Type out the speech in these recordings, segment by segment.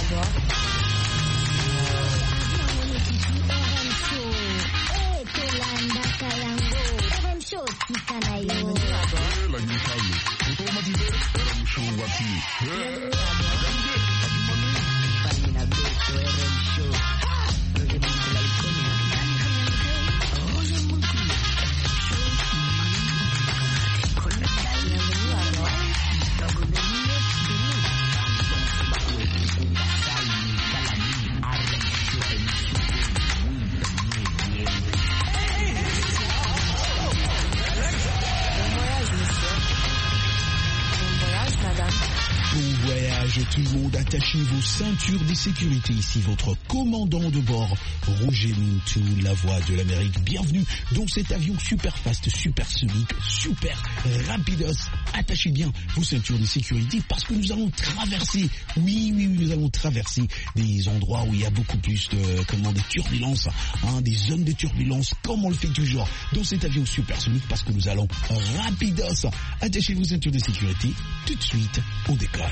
Tout le monde, attachez vos ceintures de sécurité. Ici votre commandant de bord, Roger Mintou, la voix de l'Amérique. Bienvenue dans cet avion super fast, super sonique, super rapidos. Attachez bien vos ceintures de sécurité parce que nous allons traverser, oui, nous allons traverser des endroits où il y a beaucoup plus de turbulences, des zones de turbulence, comme on le fait toujours dans cet avion super sonique parce que nous allons rapidos. Attachez vos ceintures de sécurité. Tout de suite, on décolle.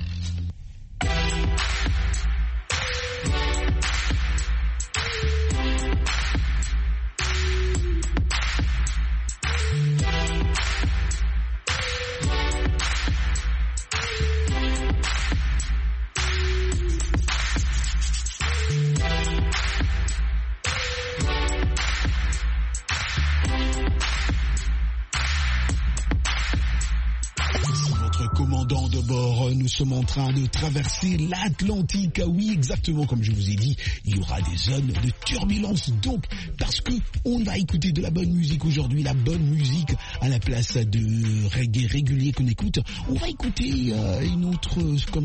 Commandant de bord, nous sommes en train de traverser l'Atlantique. Oui, exactement comme je vous ai dit, il y aura des zones de turbulence. Donc, parce que on va écouter de la bonne musique aujourd'hui, la bonne musique à la place de reggae régulier qu'on écoute, on va écouter une autre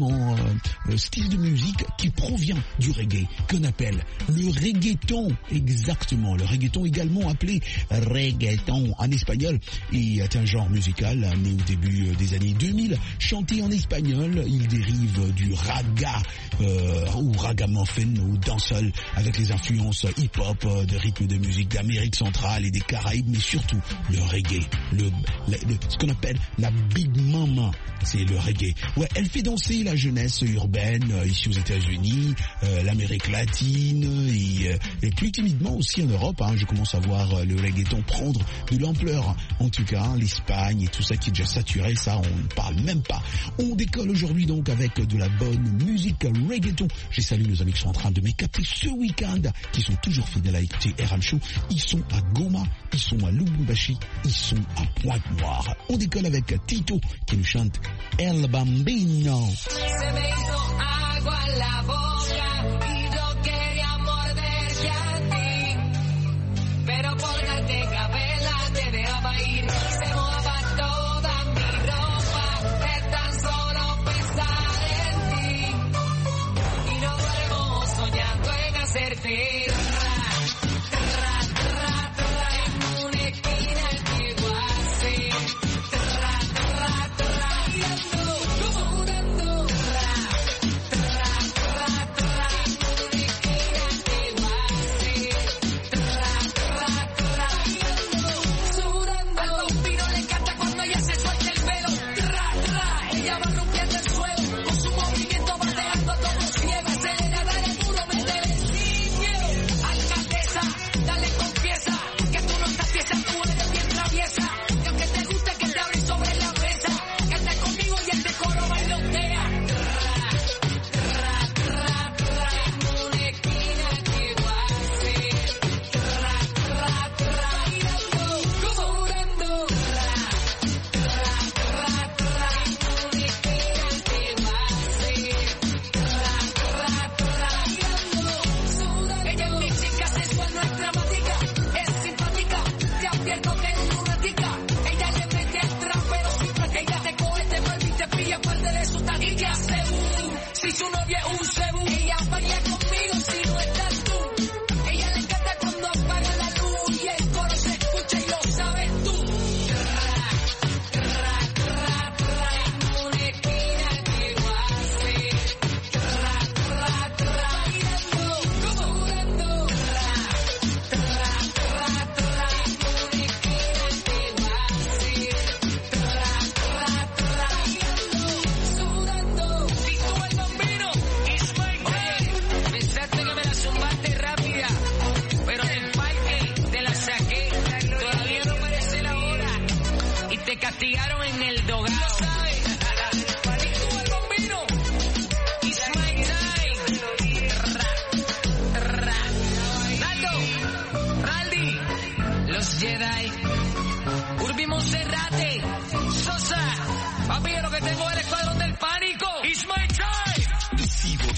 style de musique qui provient du reggae, qu'on appelle le reggaeton. Exactement, le reggaeton également appelé reggaeton en espagnol est un genre musical né au début des années 2000. Chanté en espagnol, il dérive du raga ou ragamuffin ou dancehall avec les influences hip-hop, de rythme de musique d'Amérique centrale et des Caraïbes, mais surtout le reggae, ce qu'on appelle la Big Mama, c'est le reggae. Ouais, elle fait danser la jeunesse urbaine ici aux États-Unis, l'Amérique latine et plus timidement aussi en Europe. Je commence à voir le reggaeton prendre de l'ampleur. En tout cas, l'Espagne et tout ça qui est déjà saturé, ça on ne parle même pas. On décolle aujourd'hui donc avec de la bonne musique reggaeton. J'ai salué nos amis qui sont en train de m'écouter ce week-end, qui sont toujours fidèles à écouter RM Show. Ils sont à Goma, ils sont à Lubumbashi, ils sont à Pointe-Noire. On décolle avec Tito qui nous chante El Bambino. Se me hizo agua en la boca y yo quería morderte a ti, pero por darte capela te dejaba ir. Se mojaba toda mi ropa, es tan solo pensar en ti y no duermo soñando en hacerte.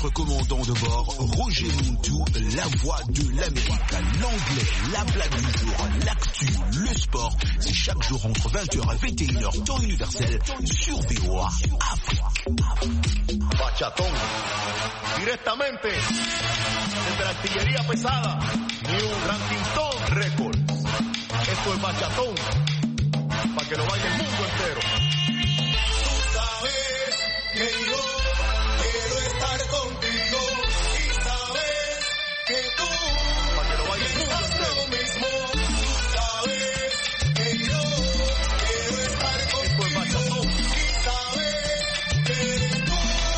votre commandant de bord, Roger Montou, la voix de l'Amérique. L'anglais, la blague du jour, l'actu, le sport, c'est chaque jour entre 20h et 21h, temps universel, sur VOA Afrique. Bachatón, directamente desde la artillería pesada, New Ranking Record. Esto es Bachatón, para que lo baile el mundo entero. Tú sabes que yo quiero estar contigo y sabes que tú, para que lo baile el mundo entero. Lo mismo, tú sabes que yo quiero estar contigo. Esto es Bachatón y sabes que tú.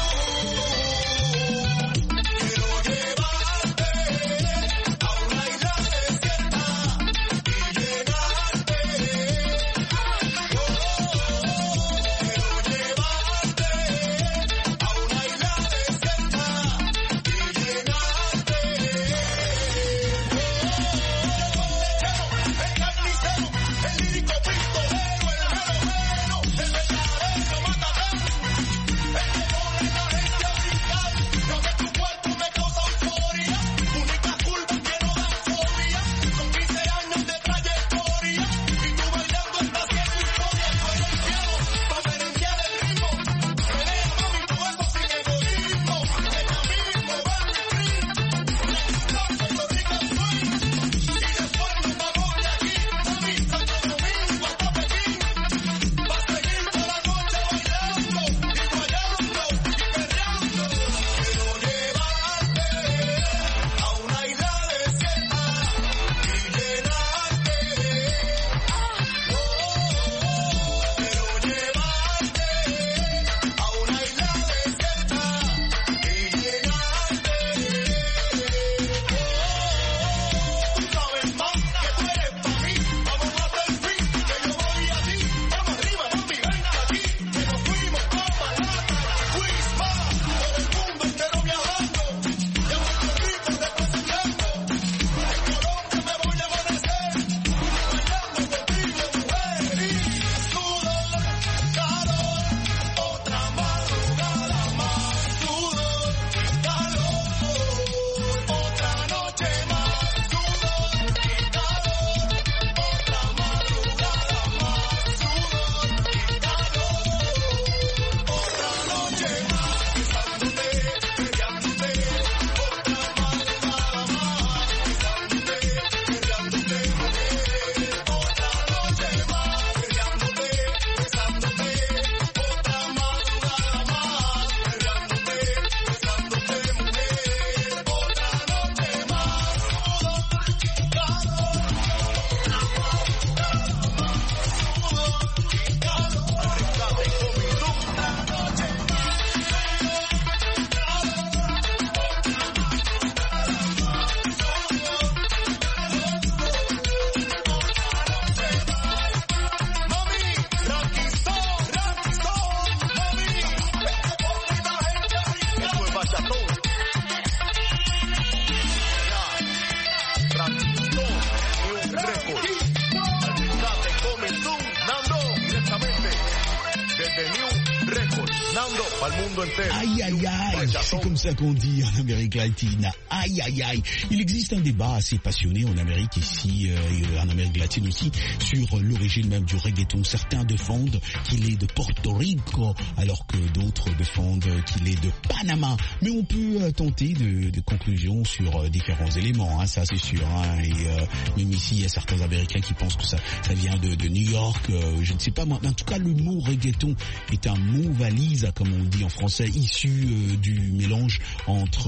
Aïe aïe aïe, c'est comme ça qu'on dit en Amérique latine. Aïe aïe aïe. Il existe un débat assez passionné en Amérique ici, et en Amérique latine aussi, sur l'origine même du reggaeton. Certains défendent qu'il est de Porto Rico, alors que d'autres défendent qu'il est de Panama. Mais on peut tenter de conclusions sur différents éléments, hein, ça c'est sûr. Hein, et même ici, il y a certains Américains qui pensent que ça vient de New York. Je ne sais pas moi. Mais en tout cas, le mot reggaeton est un mot valise, comme on dit en français, issu du mélange entre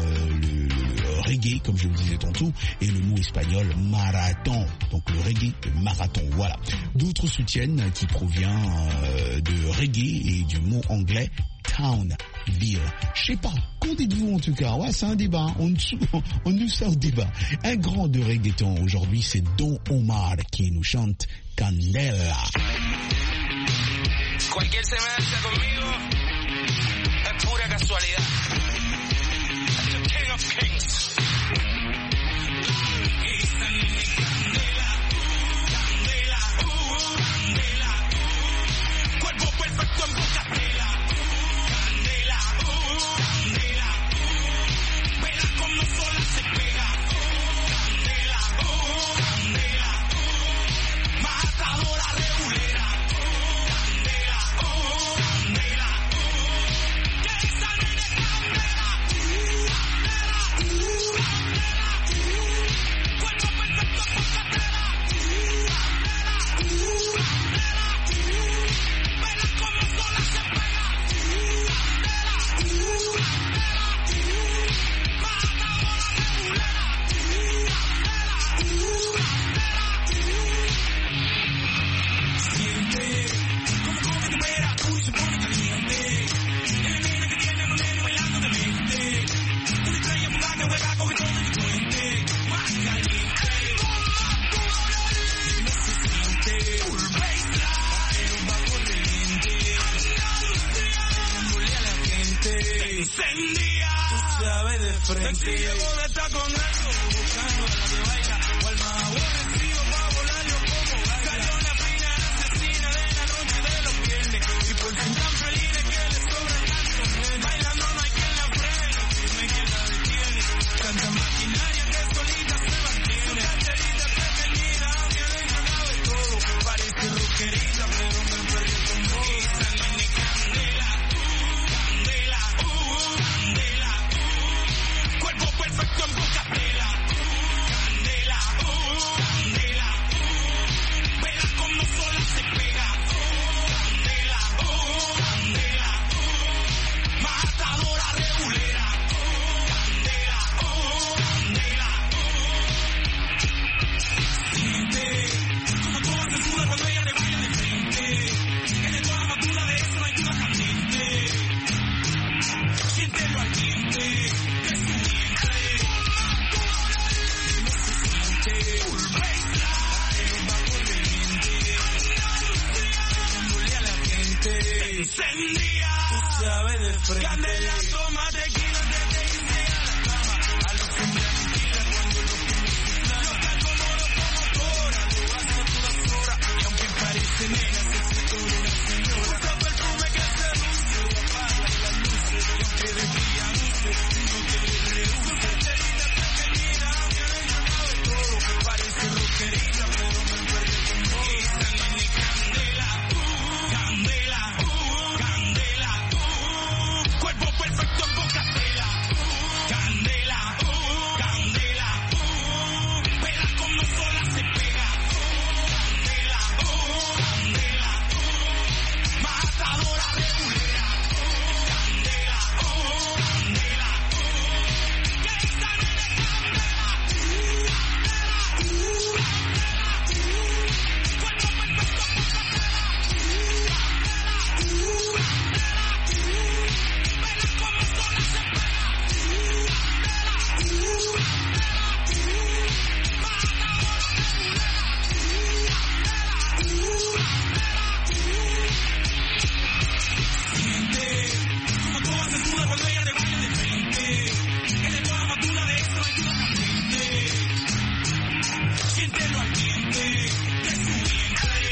le reggae, comme je vous disais tantôt, et le mot espagnol marathon. Donc le reggae, le marathon, voilà. D'autres soutiennent qu'il provient de reggae et du mot anglais town, ville. Je sais pas, qu'en dites-vous en tout cas? Ouais, c'est un débat, on nous sort débat. Un grand de reggaeton aujourd'hui, c'est Don Omar qui nous chante Candela. Cualquier semejanza conmigo es pura casualidad. The King of Kings. Esta niña candela, candela, candela. Cuerpo perfecto en boca tela. Candela, candela. tú sabes de frente. Sencillo porque está con algo, buscando a la que baila, o al más aborrecido pa' volar yo como baila. Cayó la fina asesina de la noche de los viernes, y por fin tan felices que le sobran tantos nenes. Bailando no hay quien la frene, no hay quien la detiene. Tanta maquinaria que solita se mantiene. Su carterita pequeñita, aunque dentro cabe todo. Parece rockerita, pero me perdí con vos. Esa nene candela, candela, candela. Cuerpo perfecto en boca tela. Candela, candela. Vela como sola se pega. Candela, candela. Matadora regulera. Candela, candela. Siente como toda se suda cuando ella te baila de frente. Que de toda madura de eso no hay duda caliente. Siéntelo al diente de su vientre. No se siente full baseline, bajo el diente. Dándole a la gente. Encendía, tú sabes de frente. Candela, toma tequila antes de irse a la cama. A los que me aniquilan cuando los que me inflaman. Los tal como los promotoras, lo hace a todas horas. Y aunque parece nena, se siente una señora. Usa perfume que seduce, y apaga las luces. Y aunque de día luce, no te le rehúse. Su carterita pequeñita, aunque dentro cabe todo. Parece rockerita, pero me perdí con vos. Esa nene candela, candela, candela. Cuerpo perfecto en boca tela. Candela, candela. Vela como sola se pega. Candela, candela. Matadora regulera. Candela, candela. Que esta nene candela. Cuerpo perfecto en boca tela. Vela como sola se pega. Siente como toda se suda cuando ella te baila de frente. Que de toda madura de eso no hay duda caliente. Siéntelo al diente de su vientre.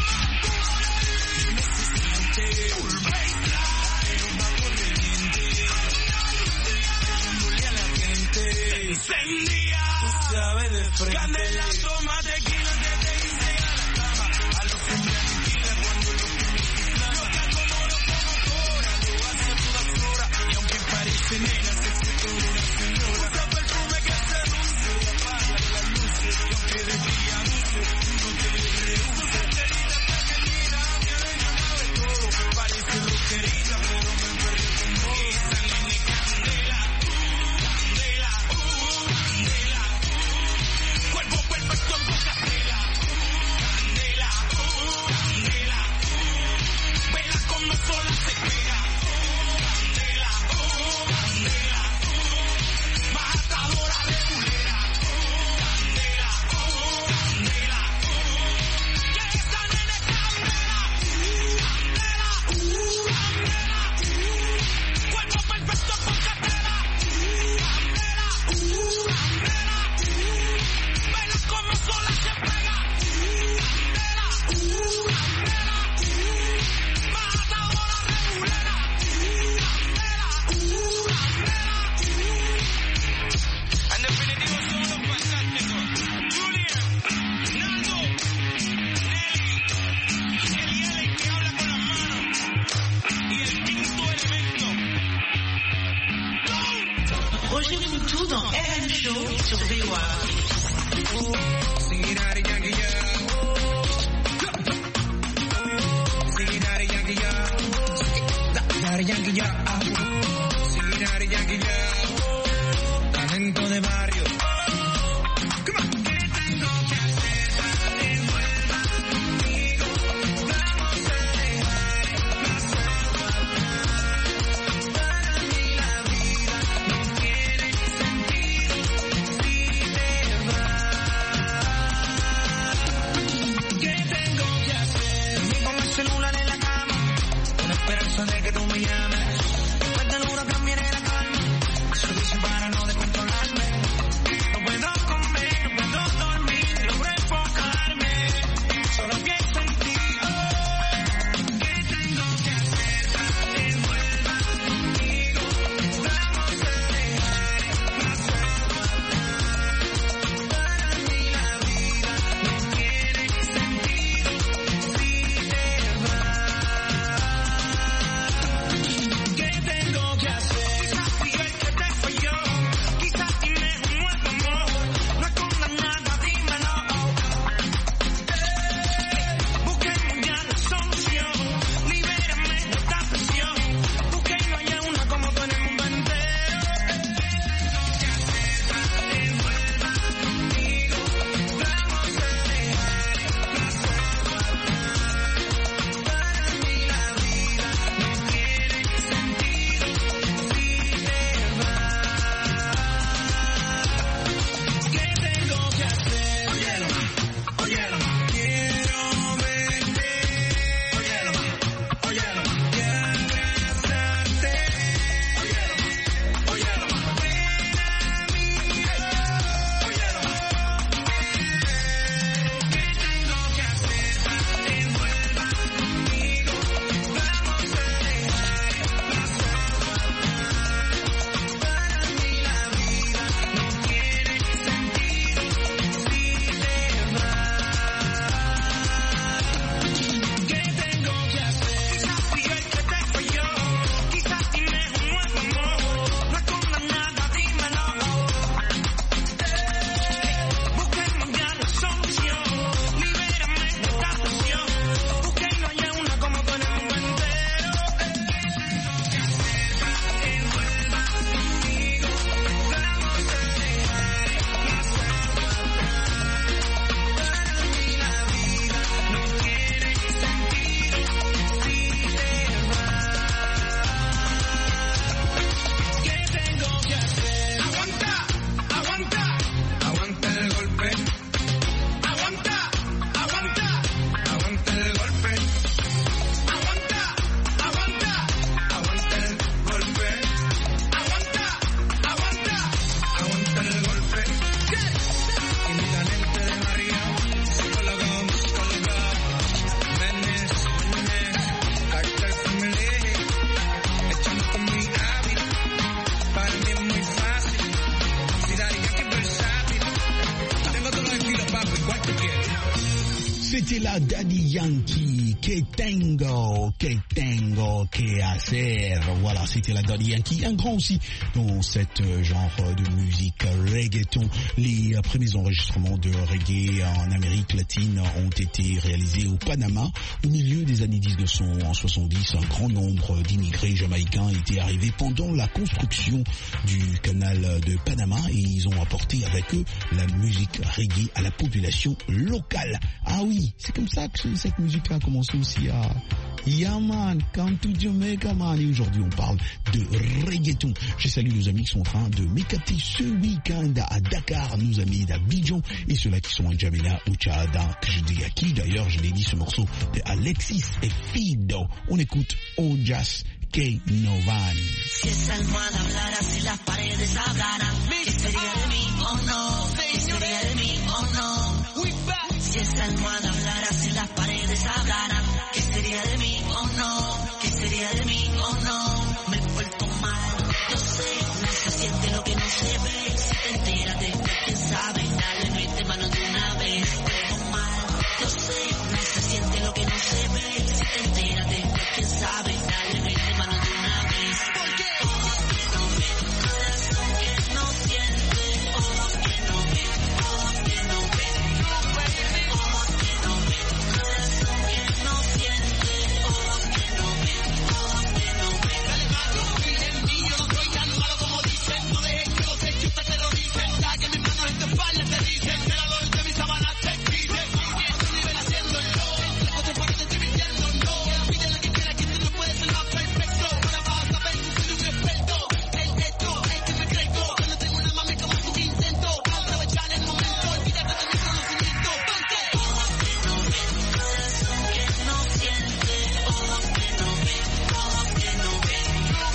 No se siente full baseline, bajo el diente. Dándole a la gente. Encendía, tú sabes de frente. Candela, toma tequila antes de irse a la cama. A los que me aniquilan cuando los que me inflaman. Los tal como los promotoras, lo hace a todas horas. Y aunque parece nena, se siente una señora. Usa perfume que seduce, y apaga las luces. Y aunque de día luce, no te le rehúse. Su carterita pequeñita, aunque dentro cabe todo. Parece rockerita, pero me perdí con vos. Esa nene candela, candela, candela. Cuerpo perfecto en boca tela. Candela, candela. Vela como sola se pega. Candela, candela. Matadora regulera. Candela, candela. Que esta nene candela. Candela, candela. Cuerpo perfecto en boca tela. Candela, candela. Vela como sola se pega. Candela, candela. Matadora regulera. Candela, candela. En definitivo son los fantásticos. Julian, Nando, Nelly, el que habla con las manos. Y el quinto elemento. Roger Moutou dans RM Show sur VOA. Sing it out, Yankee, yeah. Sing it out, Yankee, yeah. Daddy Yankee, yeah. Sing it out, Yankee, yeah. Talento de barrio. Come on. ¿Qué tengo que hacer para que vuelva conmigo? Vamos a dejar las aguas para mí la vida no tiene sentido si te vas. ¿Qué tengo que hacer? Dormí con el celular en la cama, con la esperanza de que tú me llames. Después del huracán viene la calma. C'était la Daddy Yankee, que tengo que hacer. Voilà, c'était la Daddy Yankee, un grand aussi dans cette genre de musique reggaeton. Les premiers enregistrements de reggae en Amérique latine ont été réalisés au Panama. Au milieu des années 1970, un grand nombre d'immigrés jamaïcains étaient arrivés pendant la construction du canal de Panama et ils ont apporté avec eux la musique reggae à la population locale. Ah oui, c'est comme ça que cette musique-là a commencé aussi à... Yeah man, come to Jamaica man. Et aujourd'hui on parle de reggaeton. Je salue nos amis qui sont en train de m'écouter ce week-end à Dakar, nos amis d'Abidjan et ceux-là qui sont à Djamena ou Tchad, que je dis à qui d'ailleurs, je l'ai dit, ce morceau de Alexis et Fido. On écoute Ojas K-Novan. Si esa almohada hablara, si las paredes hablaran, ¿qué sería de mí o no? ¿Qué sería de mí o no? Si esa almohada hablara, si las paredes hablaran, ¿qué sería de mí o no? ¿Qué sería de mí o no? Me he vuelto mal, yo sé, no se siente lo que no se ve. Si te enteras después, quién sabe, dale, mete mano de una vez. Vuelto mal, yo sé, no se siente lo que no se ve. Si te enteras después, quién sabe, dale, mete mano de una vez. ¿Por qué? Ojos que no ven, corazón que no siente. Ojos que no ven, ojos que no ven. Ojos que no ven, corazón que no siente. Ojos que no ven, ojos que no ven. Dale malo, miren, niño, no soy tan malo como dicen. No dejes que los hechos te terroricen. Ya que mis manos en tu espalda te dicen. Que la luz de mis sábanas te piden. Otro nivel haciéndolo. Lejos de fuera te estoy mintiendo, no. Pide lo que quieras, que tú no puedes ser más perfecto. Ahora vas a ver que soy un experto. El esto es que me crezco. Yo no tengo una mami como tu intento. Aprovechar el momento, olvídate de mi conocimiento. Ponte. Ojos que no ven, corazón que no siente. Ojos que no ven, ojos que no ven.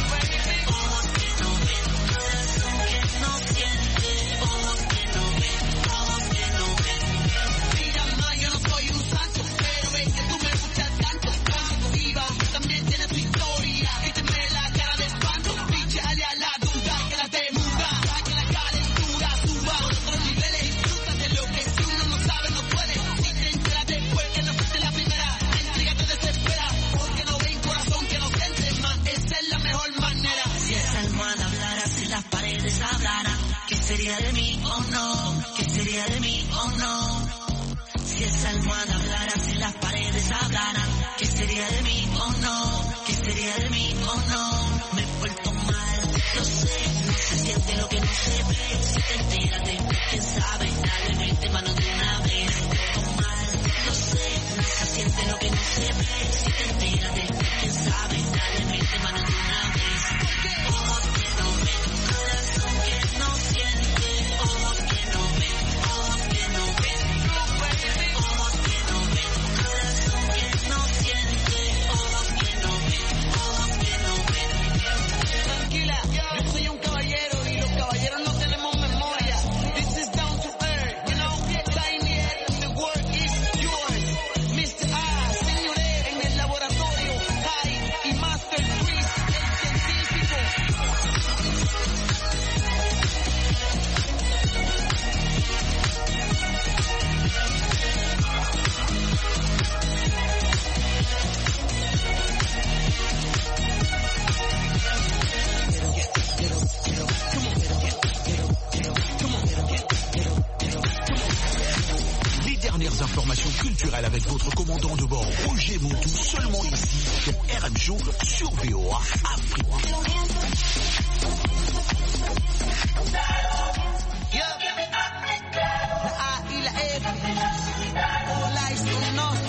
Ojos que no ven, corazón que no siente. Ojos que no ven, ojos que no ven. Mira más, yo no soy un santo, pero ven que tú me gustas tanto. Positiva, también tienes tu historia. Y te me la cara de espanto. Píchale a la duda, que la te muda. Que la calentura suba. Por otros niveles, disfruta de lo que si uno no sabe, no puede. Si te enteras después que no fuiste la primera, la intriga te desespera. Porque no ven corazón que no siente más. Esa es la mejor manera. Si esa almohada hablara, si las paredes hablaran, ¿qué sería de mí o no? ¿Qué sería de mí o no? Si esa almohada hablara, si las paredes hablaran, ¿qué sería de mí o no? ¿Qué sería de mí o no? Me he vuelto mal, yo sé, no se siente lo que no se ve. Si te enteras después, quién sabe, dale, mete mano de una vez. Me he vuelto mal, yo sé, no se siente lo que no se ve. Si te enteras después, quién sabe, dale, mete mano de una vez. Ojos que no ven, corazón que no siente. Ojos que no ven, ojos que no ven. Ojos que no ven, corazón que no siente. Ojos que no ven, ojos que no ven. Tranquila, yo soy un caballero y los caballeros no tenemos memoria. This is down to earth, you know. Tiny, the work is yours. Mr. A, señores, en el laboratorio. High y Master Chris, el científico. Les dernières informations culturelles avec votre commandant de bord Roger Montou, seulement ici sur RM Show sur VOA Afrique. La A y la F, all eyes on us.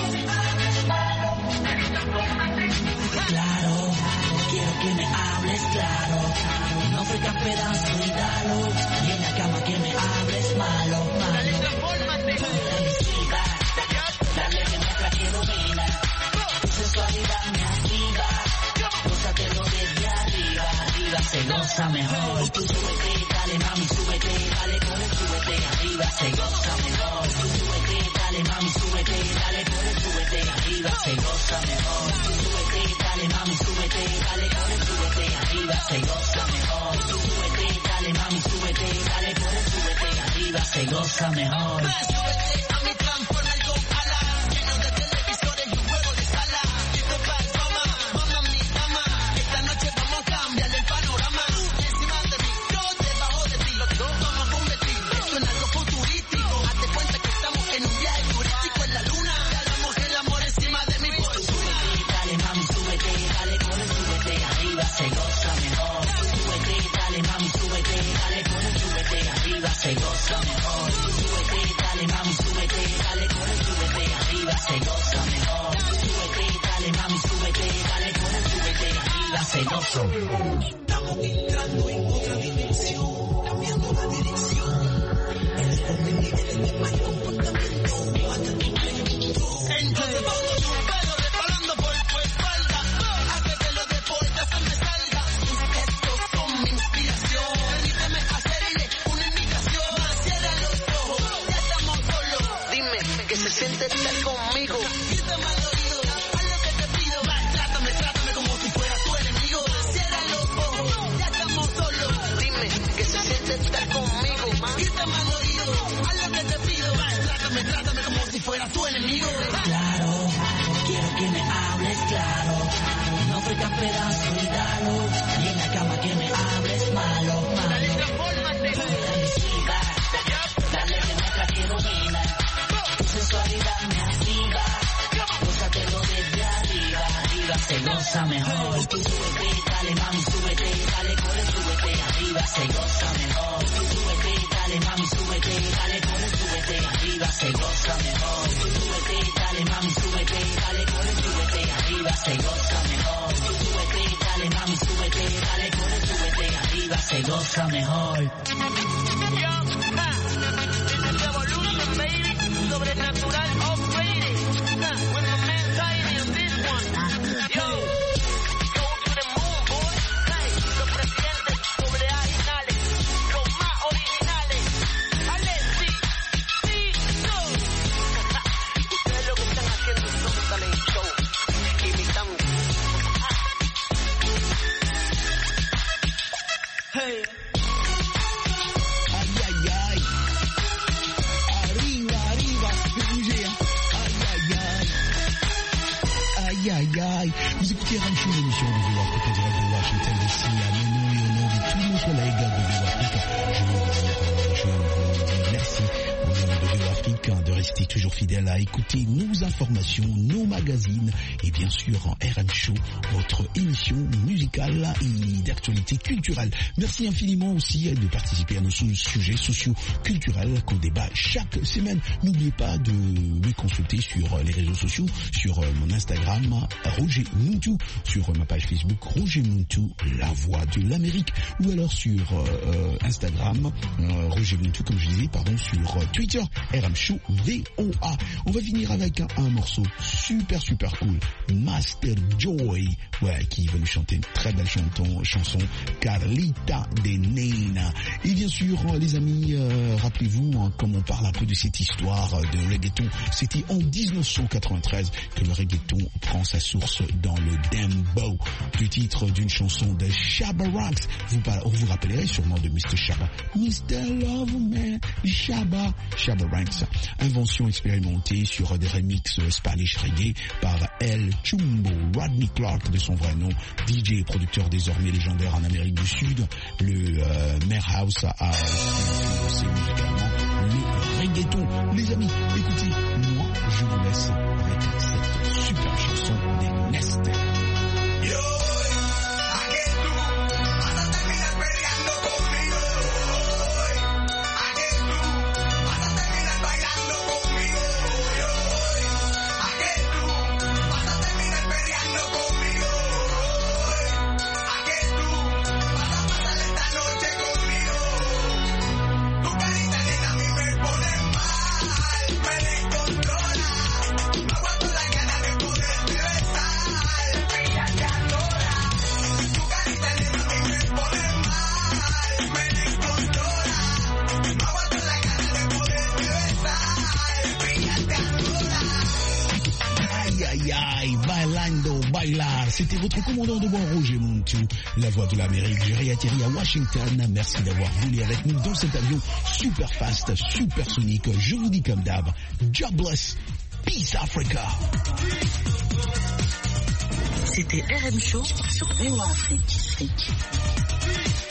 Claro, quiero que me hables claro. No fregas pedazo y dalo. Y en la cama que me hables malo, malo. Transfórmate. Dale que muestra que domina. Tu sensualidad me activa. Gózatelo desde arriba, arriba se goza mejor. Tú súbete, dale mami, súbete, dale por el súbete, arriba se goza mejor. Tú súbete, dale mami, súbete, dale por el súbete, arriba se goza mejor. Tú súbete, dale mami, súbete, dale por el súbete, arriba se goza mejor. Tú súbete, dale mami, súbete, dale por el súbete, arriba se goza mejor. Súbete a mi transformer con alas. goza mejor. Súbete, dale mami, súbete, dale corre, súbete, arriba se goza mejor. Súbete, dale mami, súbete, dale corre, súbete, arriba se goza mejor. Estamos entrando en otra dimensión, cambiando la dirección. El orden nivel de mal comportamiento, mata tu movimiento. Entonces pongo tu pelo resbalando por tu espalda, hace que los deportes se me salga. Tus gestos son mi inspiración, permíteme hacerle una invitación. Cierra los ojos, ya estamos solos. Dime que se siente estar conmigo. Grítame al oído, haz lo que te pido. Trátame como si fuera tu enemigo. Cierra los ojos, ya estamos solos. Dime que se siente estar conmigo. Grítame al oído, haz lo que te pido. Trátame como si fuera tu enemigo. Claro, quiero que me hables claro. No ofrezcas pedazo y dalo. Y en la cama que me hables malo. Dale que muestra que domina. Tu sensualidad me activa. Gózatelo desde arriba. Arriba se goza mejor. Tú súbete, dale mami, súbete. Dale corre, súbete. Arriba se goza mejor. Tú súbete, dale mami, súbete. Dale corre, súbete. Arriba se goza mejor. Tú súbete, dale mami, súbete. Dale corre, súbete. Arriba se goza mejor. Tú súbete, dale mami, súbete. Dale corre, súbete. Arriba se goza mejor. Sobrenatural upgraded. With my man Tiny on this one. Yo, go to the moon, boy. Hey, los presidentes sobreoriginales, los más originales. Alexi, no. Ustedes lo que están haciendo es un talent show, imitando. Hey. Vous écoutez RM Show, l'émission de VO Africa direct de Washington DC. À mon nom et au nom de tous nos collègues de VO Africa, je vous dis merci au nom de VO Africa de rester toujours fidèle à écouter nos informations, nos magazines et bien sûr en RM Show, votre émission musicale et d'actualité culturelle. Merci infiniment aussi de participer à nos sujets socio-culturels qu'on débat chaque semaine. N'oubliez pas de me consulter sur les réseaux sociaux, sur mon Instagram, Roger Muntu, sur ma page Facebook, Roger Muntu, la voix de l'Amérique, ou alors sur Instagram, Roger Muntu, comme je disais, sur Twitter, RM Show VOA. On va finir avec un morceau super cool, Master Joy, qui va nous chanter une très belle chanson, Carlita de Nena. Et bien sûr, les amis, rappelez-vous, comme on parle un peu de cette histoire de reggaeton, c'était en 1993 que le reggaeton prend sa source dans le dembow, du titre d'une chanson de Shabba Ranks. Vous vous rappellerez sûrement de Mr. Shabba, Mr. Loveman, Shabba Ranks. Invention expérimentée sur des remixes Spanish reggae par El Chumbo, Rodney Clark de son vrai nom, DJ et producteur désormais légendaire en Amérique du Sud. Le Marehouse a aussi musicalement le reggaeton. Les amis, écoutez, moi je vous laisse avec cette super chanson des Nest. C'était votre commandant de bord Roger Muntu, la voix de l'Amérique. J'ai réatterri à Washington. Merci d'avoir volé avec nous dans cet avion super fast, super sonique. Je vous dis comme d'hab, jobless, peace Africa. C'était RM Show sur VO Afrique.